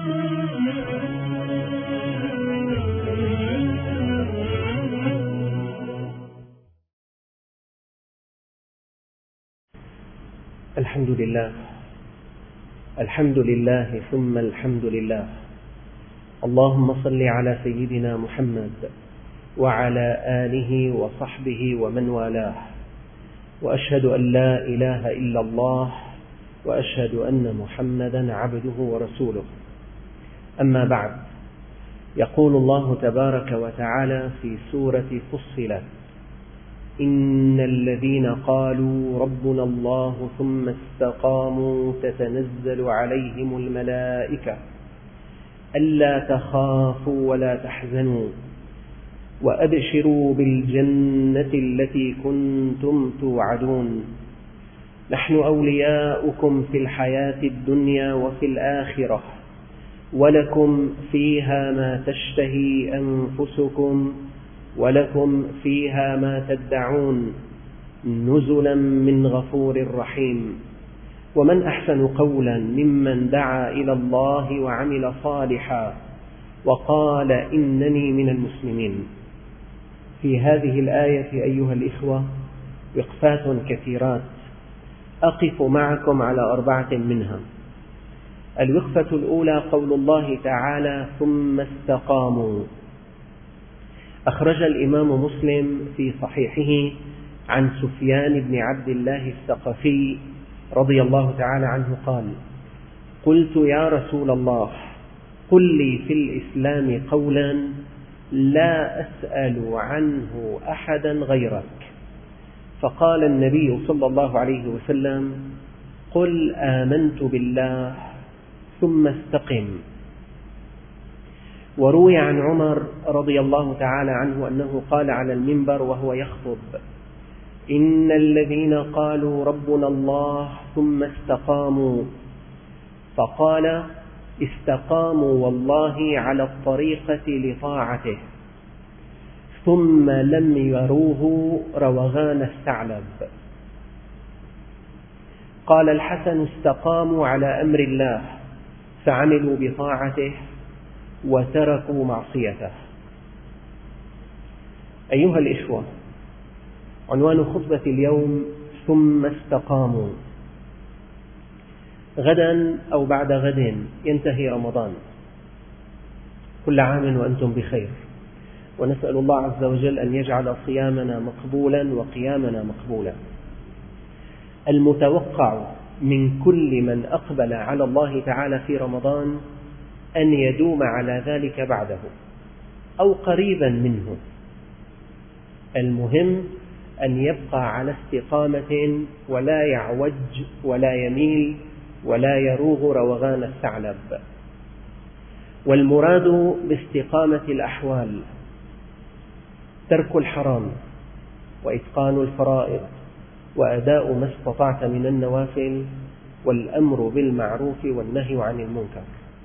الحمد لله ثم الحمد لله. اللهم صل على سيدنا محمد وعلى آله وصحبه ومن والاه، وأشهد أن لا إله إلا الله، وأشهد أن محمدا عبده ورسوله. أما بعد، يقول الله تبارك وتعالى في سورة فصلت: إن الذين قالوا ربنا الله ثم استقاموا تتنزل عليهم الملائكة ألا تخافوا ولا تحزنوا وأبشروا بالجنة التي كنتم توعدون، نحن أولياؤكم في الحياة الدنيا وفي الآخرة، ولكم فيها ما تشتهي أنفسكم ولكم فيها ما تدعون، نزلا من غفور رحيم. ومن أحسن قولا ممن دعا إلى الله وعمل صالحا وقال إنني من المسلمين. في هذه الآية أيها الإخوة وقفات كثيرات، أقف معكم على 4 منها. الوقفة الأولى قول الله تعالى: ثم استقاموا. أخرج الإمام مسلم في صحيحه عن سفيان بن عبد الله الثقفي رضي الله تعالى عنه قال: قلت يا رسول الله، قل لي في الإسلام قولا لا أسأل عنه أحدا غيرك. فقال النبي صلى الله عليه وسلم: قل آمنت بالله ثم استقم. وروي عن عمر رضي الله تعالى عنه أنه قال على المنبر وهو يخطب: إن الذين قالوا ربنا الله ثم استقاموا، فقال: استقاموا والله على الطريقة لطاعته، ثم لم يروه روغان الثعلب. قال الحسن: استقاموا على أمر الله فعملوا بطاعته وتركوا معصيته. أيها الإخوة، عنوان خطبة اليوم: ثم استقاموا. غدا أو بعد غد ينتهي رمضان، كل عام وأنتم بخير، ونسأل الله عز وجل أن يجعل صيامنا مقبولا وقيامنا مقبولا. المتوقع من كل من أقبل على الله تعالى في رمضان أن يدوم على ذلك بعده أو قريبا منه. المهم أن يبقى على استقامة ولا يعوج ولا يميل ولا يروغ روغان الثعلب. والمراد باستقامة الأحوال ترك الحرام وإتقان الفرائض وأداء ما استطعت من النوافل والأمر بالمعروف والنهي عن المنكر.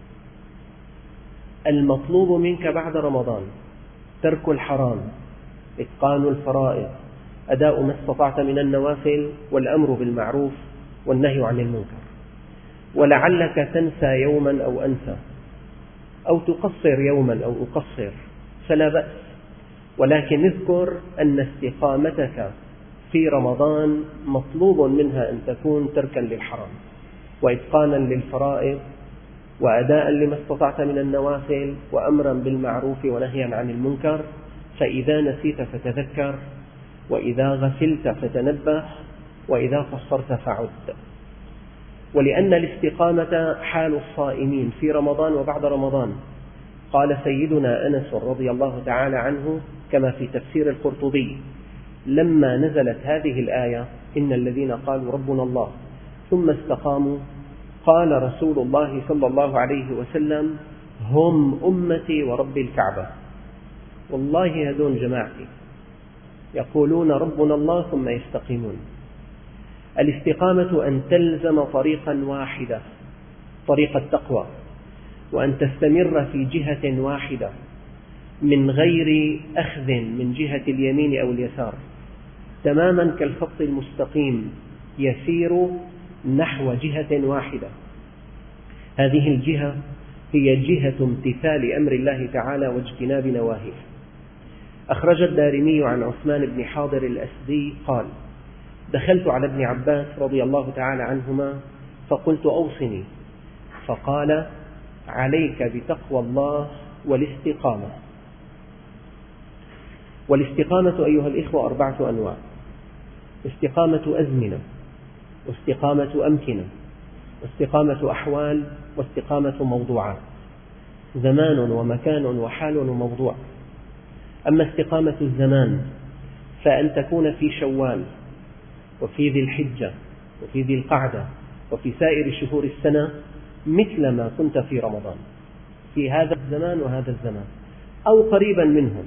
المطلوب منك بعد رمضان ترك الحرام، إتقان الفرائض، أداء ما استطعت من النوافل والأمر بالمعروف والنهي عن المنكر. ولعلك تنسى يوما أو أنسى، أو تقصر يوما أو أقصر، فلا بأس، ولكن اذكر أن استقامتك في رمضان مطلوب منها أن تكون تركا للحرام وإتقانا للفرائض وأداء لما استطعت من النوافل وأمرا بالمعروف ونهيا عن المنكر. فإذا نسيت فتذكر، وإذا غفلت فتنبه، وإذا قصرت فعد. ولأن الاستقامة حال الصائمين في رمضان وبعد رمضان. قال سيدنا أنس رضي الله تعالى عنه كما في تفسير القرطبي: لما نزلت هذه الآية إن الذين قالوا ربنا الله ثم استقاموا، قال رسول الله صلى الله عليه وسلم: هم أمتي ورب الكعبة. والله هذون جماعتي يقولون ربنا الله ثم يستقيمون. الاستقامة أن تلزم طريقا واحدة، طريق التقوى، وأن تستمر في جهة واحدة من غير أخذ من جهة اليمين أو اليسار، تماما كالخط المستقيم يسير نحو جهة واحدة. هذه الجهة هي جهة امتثال أمر الله تعالى واجتناب نواهيه. أخرج الدارمي عن عثمان بن حاضر الأسدي قال: دخلت على ابن عباس رضي الله تعالى عنهما فقلت: أوصني. فقال: عليك بتقوى الله والاستقامة. والاستقامة أيها الإخوة 4 أنواع: استقامة أزمنة، واستقامة أمكنة، واستقامة أحوال، واستقامة موضوعات، زمان ومكان وحال وموضوع. أما استقامة الزمان فأن تكون في شوال وفي ذي الحجة وفي ذي القعدة وفي سائر شهور السنة مثل ما كنت في رمضان، في هذا الزمان وهذا الزمان أو قريبا منهم،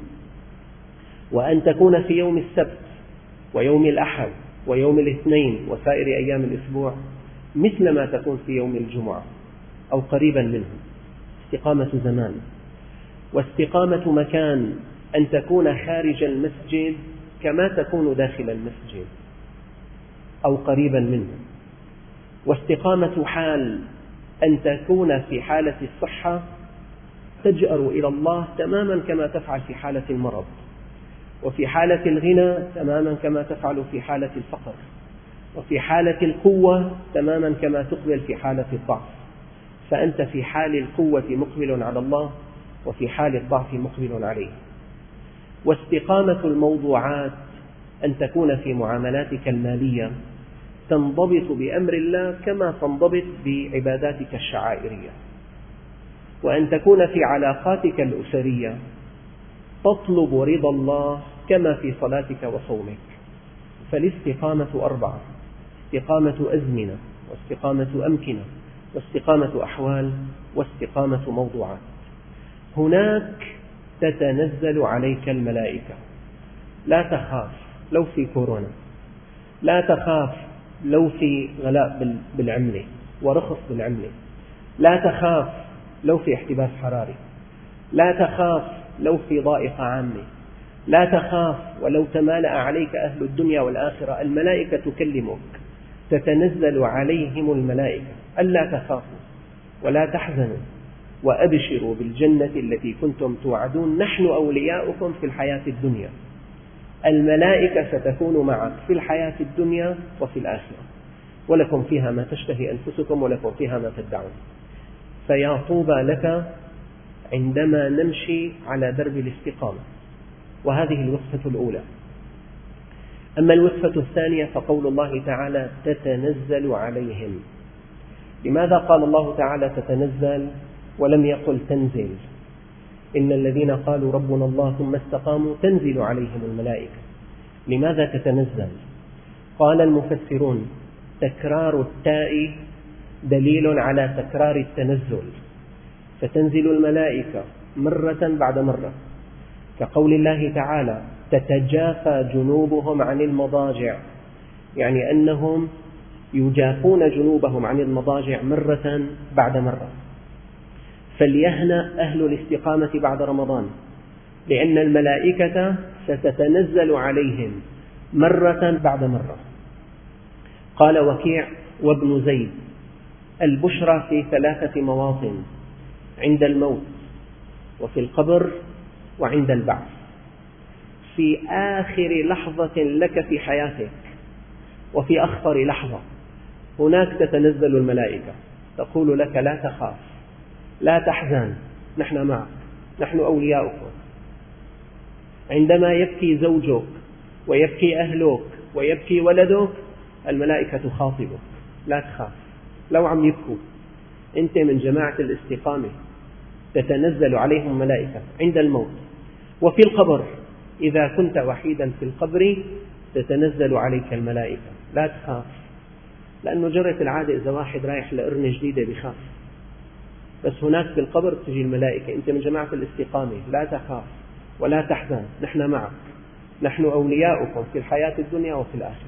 وأن تكون في يوم السبت ويوم الأحد ويوم الاثنين وسائر أيام الأسبوع مثل ما تكون في يوم الجمعة أو قريبا منهم، استقامة زمان. واستقامة مكان أن تكون خارج المسجد كما تكون داخل المسجد أو قريبا منه. واستقامة حال أن تكون في حالة الصحة تجأر إلى الله تماما كما تفعل في حالة المرض، وفي حالة الغنى تماما كما تفعل في حالة الفقر، وفي حالة القوة تماما كما تقبل في حالة الضعف، فأنت في حال القوة مقبل على الله وفي حال الضعف مقبل عليه. واستقامة الموضوعات أن تكون في معاملاتك المالية تنضبط بأمر الله كما تنضبط بعباداتك الشعائرية، وأن تكون في علاقاتك الأسرية تطلب رضا الله كما في صلاتك وصومك. فالاستقامة 4: استقامة أزمنة، واستقامة أمكنة، واستقامة أحوال، واستقامة موضوعات. هناك تتنزل عليك الملائكة، لا تخاف لو في كورونا، لا تخاف لو في غلاء بالعملة ورخص بالعملة، لا تخاف لو في احتباس حراري، لا تخاف لو في ضائقة عامة، لا تخاف ولو تمالأ عليك أهل الدنيا والآخرة، الملائكة تكلمك، تتنزل عليهم الملائكة: ألا تخافوا ولا تحزنوا وأبشروا بالجنة التي كنتم توعدون، نحن أولياؤكم في الحياة الدنيا. الملائكة ستكون معك في الحياة الدنيا وفي الآخرة، ولكم فيها ما تشتهي أنفسكم ولكم فيها ما تدعون. فيا طوبى لك عندما نمشي على درب الاستقامة. وهذه الوصفة الأولى. أما الوصفة الثانية فقول الله تعالى: تتنزل عليهم. لماذا قال الله تعالى تتنزل ولم يقل تنزل؟ إن الذين قالوا ربنا الله ثم استقاموا تنزل عليهم الملائكة. لماذا تتنزل؟ قال المفسرون: تكرار التاء دليل على تكرار التنزل، فتنزل الملائكة مرة بعد مرة، كقول الله تعالى: تتجافى جنوبهم عن المضاجع، يعني أنهم يجافون جنوبهم عن المضاجع مرة بعد مرة. فليهنأ أهل الاستقامة بعد رمضان، لأن الملائكة ستتنزل عليهم مرة بعد مرة. قال وكيع وابن زيد: البشرى في 3 مواطن: عند الموت، وفي القبر، وعند البعث. في آخر لحظة لك في حياتك وفي أخطر لحظة هناك تتنزل الملائكة تقول لك: لا تخاف، لا تحزن، نحن معك، نحن أولياؤكم. عندما يبكي زوجك ويبكي أهلك ويبكي ولدك الملائكة تخاطبك: لا تخاف، لو عم يبكوا أنت من جماعة الاستقامة. تتنزل عليهم ملائكة عند الموت. وفي القبر إذا كنت وحيدا في القبر تتنزل عليك الملائكة: لا تخاف، لأنه جرت العادة إذا واحد رايح لقرنة جديدة بخاف، بس هناك في القبر تجي الملائكة: أنت من جماعة الاستقامة، لا تخاف ولا تحزن، نحن معك، نحن أولياؤكم في الحياة الدنيا وفي الآخرة.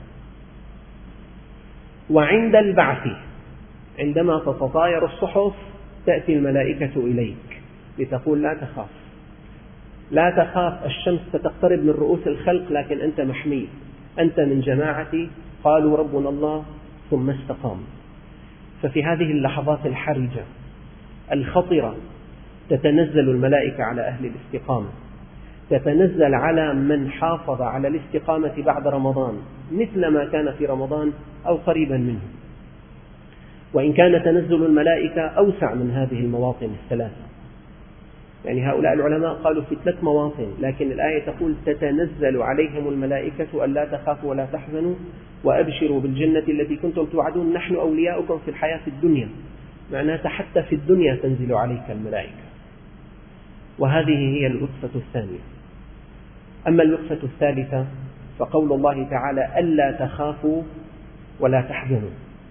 وعند البعث عندما تتطاير الصحف تأتي الملائكة إليك لتقول: لا تخاف، لا تخاف، الشمس ستقترب من رؤوس الخلق لكن أنت محمي، أنت من جماعة قالوا ربنا الله ثم استقاموا. ففي هذه اللحظات الحرجة الخطرة تتنزل الملائكة على أهل الاستقامة، تتنزل على من حافظ على الاستقامة بعد رمضان مثل ما كان في رمضان أو قريبا منه. وإن كان تنزل الملائكة أوسع من هذه المواطن الثلاثة، يعني هؤلاء العلماء قالوا في 3 مواطن، لكن الآية تقول تتنزل عليهم الملائكة ألا تخافوا ولا تحزنوا وأبشروا بالجنة التي كنتم توعدون نحن أولياؤكم في الحياة الدنيا، معناته حتى في الدنيا تنزل عليك الملائكة. وهذه هي الوقفة الثانية. أما الوقفة الثالثة فقول الله تعالى ألا تخافوا ولا تحزنوا.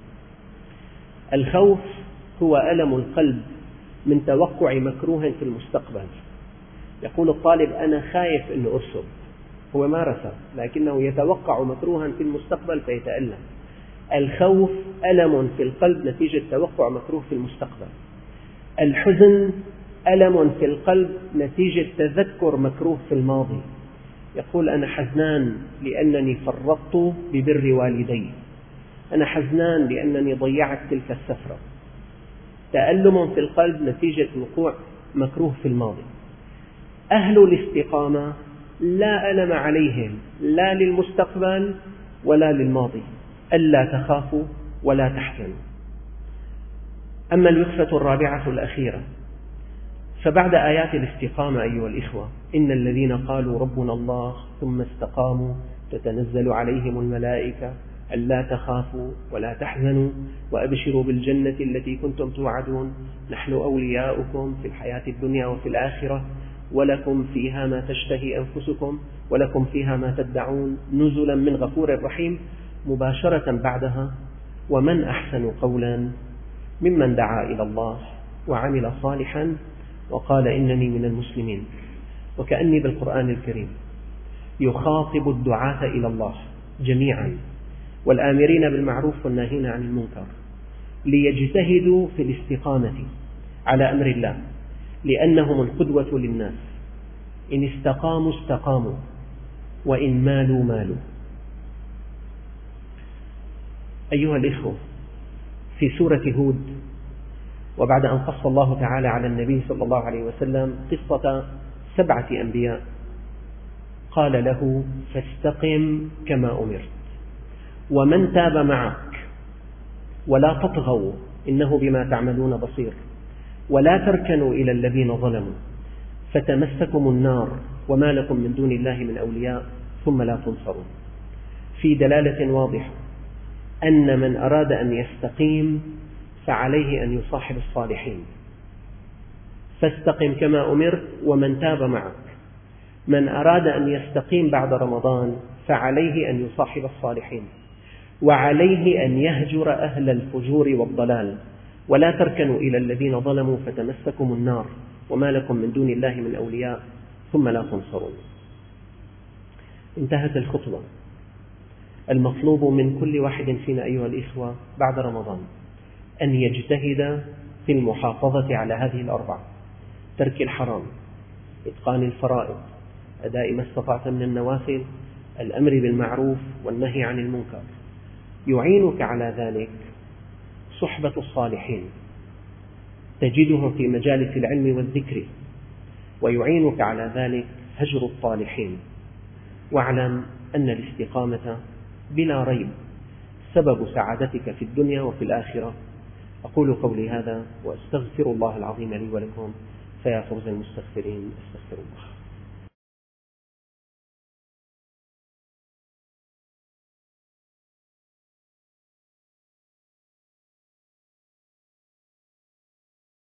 الخوف هو ألم القلب من توقع مكروه في المستقبل. يقول الطالب أنا خايف أن أرسب، هو ما رسب لكنه يتوقع مكروها في المستقبل فيتألم. الخوف ألم في القلب نتيجة توقع مكروه في المستقبل. الحزن ألم في القلب نتيجة تذكر مكروه في الماضي. يقول أنا حزنان لأنني فرطت ببر والدي، أنا حزنان لأنني ضيعت تلك السفرة. تألم في القلب نتيجة وقوع مكروه في الماضي. أهل الاستقامة لا ألم عليهم لا للمستقبل ولا للماضي، ألا تخافوا ولا تحزنوا. أما الوقفة الرابعة الأخيرة فبعد آيات الاستقامة أيها الإخوة إن الذين قالوا ربنا الله ثم استقاموا تتنزل عليهم الملائكة ألا تخافوا ولا تحزنوا وأبشروا بالجنة التي كنتم توعدون نحن أولياؤكم في الحياة الدنيا وفي الآخرة ولكم فيها ما تشتهي أنفسكم ولكم فيها ما تدعون نزلا من غفور رحيم. مباشرة بعدها ومن أحسن قولا ممن دعا إلى الله وعمل صالحا وقال إنني من المسلمين. وكأني بالقرآن الكريم يخاطب الدعاة إلى الله جميعا والآمرين بالمعروف والناهين عن المنكر ليجتهدوا في الاستقامة على أمر الله لأنهم القدوة للناس. إن استقاموا استقاموا وإن مالوا مالوا. أيها الإخوة في سورة هود وبعد أن قص الله تعالى على النبي صلى الله عليه وسلم قصة 7 أنبياء قال له فاستقم كما أمرت ومن تاب معك ولا تطغوا إنه بما تعملون بصير ولا تركنوا إلى الذين ظلموا فتمسكم النار وما لكم من دون الله من أولياء ثم لا تنصرون. في دلالة واضحة أن من أراد أن يستقيم فعليه أن يصاحب الصالحين. فاستقم كما أمرت ومن تاب معك. من أراد أن يستقيم بعد رمضان فعليه أن يصاحب الصالحين وعليه أن يهجر أهل الفجور والضلال ولا تركنوا إلى الذين ظلموا فتمسكم النار وما لكم من دون الله من أولياء ثم لا تنصرون. انتهت الخطوة. المطلوب من كل واحد فينا أيها الإخوة بعد رمضان أن يجتهد في المحافظة على هذه ال4: ترك الحرام، إتقان الفرائض، أداء ما استطعت من النوافل، الأمر بالمعروف والنهي عن المنكر. يعينك على ذلك صحبة الصالحين تجدهم في مجالس العلم والذكر، ويعينك على ذلك هجر الطالحين. واعلم أن الاستقامة بلا ريب سبب سعادتك في الدنيا وفي الآخرة. أقول قولي هذا وأستغفر الله العظيم لي ولكم، فيا فوز المستغفرين استغفر الله.